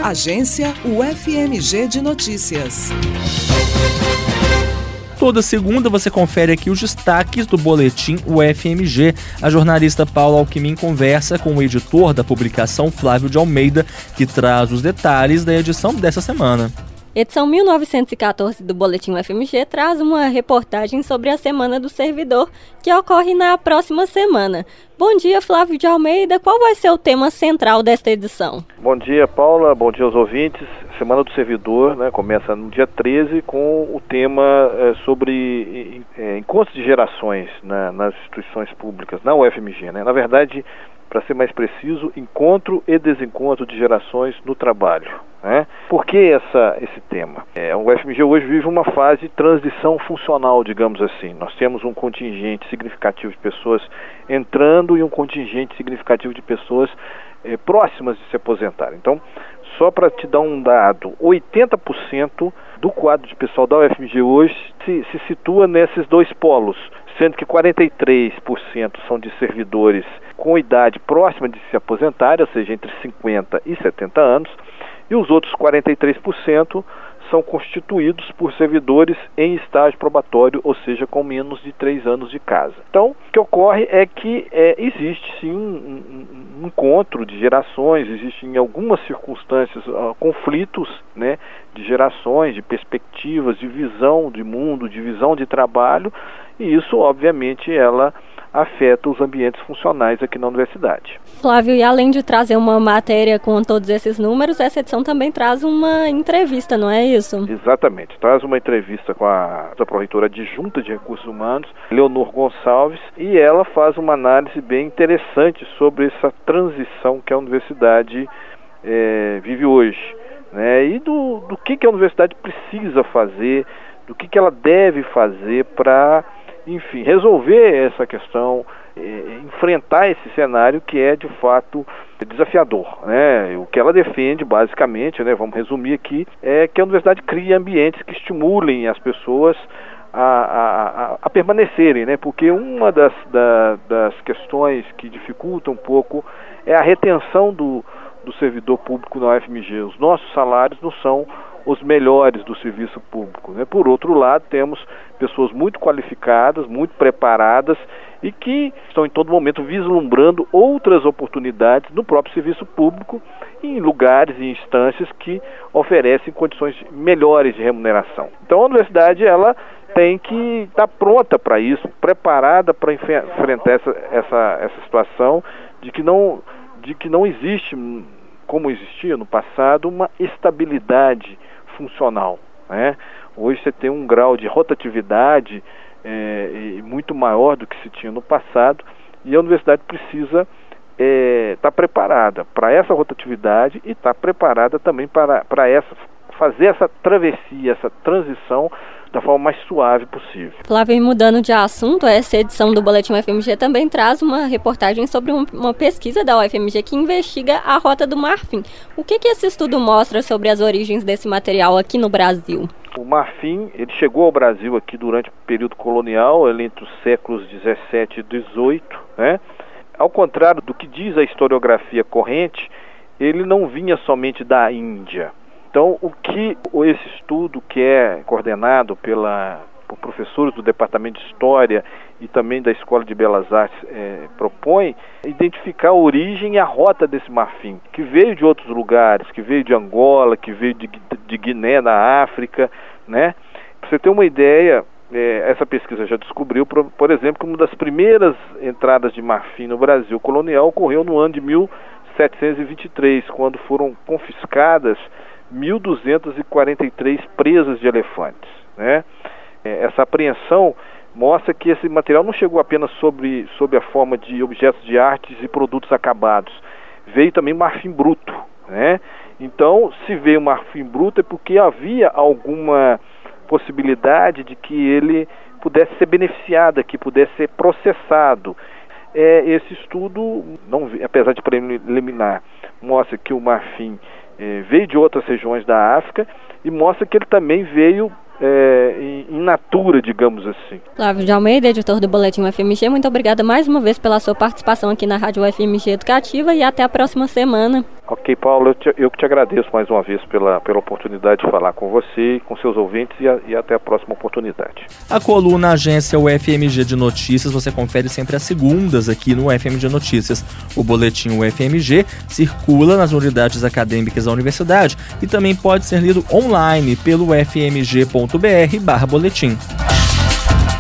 Agência UFMG de Notícias. Toda segunda você confere aqui os destaques do Boletim UFMG. A jornalista Paula Alckmin conversa com o editor da publicação, Flávio de Almeida, que traz os detalhes da edição dessa semana. Edição 1914 do Boletim UFMG traz uma reportagem sobre a Semana do Servidor, que ocorre na próxima semana. Bom dia, Flávio de Almeida. Qual vai ser o tema central desta edição? Bom dia, Paula. Bom dia aos ouvintes. Semana do Servidor, começa no dia 13 com o tema sobre encontros de gerações nas instituições públicas, na UFMG. Na verdade, para ser mais preciso, encontro e desencontro de gerações no trabalho. Por que esse tema? O UFMG hoje vive uma fase de transição funcional, digamos assim. Nós temos um contingente significativo de pessoas entrando e um contingente significativo de pessoas próximas de se aposentar. Então, só para te dar um dado, 80% do quadro de pessoal da UFMG hoje se situa nesses dois polos, sendo que 43% são de servidores com idade próxima de se aposentar, ou seja, entre 50 e 70 anos, e os outros 43% são constituídos por servidores em estágio probatório, ou seja, com menos de 3 anos de casa. Então, o que ocorre é que existe sim um encontro de gerações, existe em algumas circunstâncias conflitos de gerações, de perspectivas, de visão de mundo, de visão de trabalho, e isso, obviamente, ela afeta os ambientes funcionais aqui na universidade. Flávio, e além de trazer uma matéria com todos esses números, essa edição também traz uma entrevista, não é isso? Exatamente, traz uma entrevista com a pró-reitora adjunta de Recursos Humanos, Leonor Gonçalves, e ela faz uma análise bem interessante sobre essa transição que a universidade vive hoje, e do que a universidade precisa fazer, do que ela deve fazer para, enfim, resolver essa questão, enfrentar esse cenário que é de fato desafiador. O que ela defende, basicamente, vamos resumir aqui, é que a universidade crie ambientes que estimulem as pessoas a permanecerem, porque uma das questões que dificulta um pouco é a retenção do servidor público na UFMG. Os nossos salários não são os melhores do serviço público. Por outro lado, temos pessoas muito qualificadas, muito preparadas e que estão em todo momento vislumbrando outras oportunidades no próprio serviço público, em lugares e instâncias que oferecem condições melhores de remuneração. Então a universidade ela tem que estar pronta para isso, preparada para enfrentar essa situação de que não existe, como existia no passado, uma estabilidade funcional. Hoje você tem um grau de rotatividade muito maior do que se tinha no passado, e a universidade precisa estar preparada para essa rotatividade e estar preparada também para fazer essa travessia, essa transição da forma mais suave possível. Flávio, mudando de assunto, essa edição do Boletim UFMG também traz uma reportagem sobre uma pesquisa da UFMG que investiga a Rota do Marfim. O que esse estudo mostra sobre as origens desse material aqui no Brasil? O marfim, ele chegou ao Brasil aqui durante o período colonial, entre os séculos 17 e 18, Ao contrário do que diz a historiografia corrente, ele não vinha somente da Índia. Então, o que esse estudo, que é coordenado por professores do Departamento de História e também da Escola de Belas Artes, propõe identificar a origem e a rota desse marfim, que veio de outros lugares, que veio de Angola, que veio de Guiné, na África, Para você ter uma ideia, essa pesquisa já descobriu, por exemplo, que uma das primeiras entradas de marfim no Brasil colonial ocorreu no ano de 1723, quando foram confiscadas 1.243 presas de elefantes. Essa apreensão mostra que esse material não chegou apenas sob a forma de objetos de artes e produtos acabados, veio também marfim bruto. Então, se veio marfim bruto é porque havia alguma possibilidade de que ele pudesse ser beneficiado, que pudesse ser processado. Esse estudo, apesar de preliminar, mostra que o marfim veio de outras regiões da África e mostra que ele também veio in natura, digamos assim. Flávio de Almeida, editor do Boletim UFMG, muito obrigada mais uma vez pela sua participação aqui na Rádio UFMG Educativa e até a próxima semana. Ok, Paulo, eu que te agradeço mais uma vez pela oportunidade de falar com você, com seus ouvintes e até a próxima oportunidade. A coluna Agência UFMG de Notícias você confere sempre às segundas aqui no UFMG Notícias. O boletim UFMG circula nas unidades acadêmicas da universidade e também pode ser lido online pelo ufmg.br/boletim.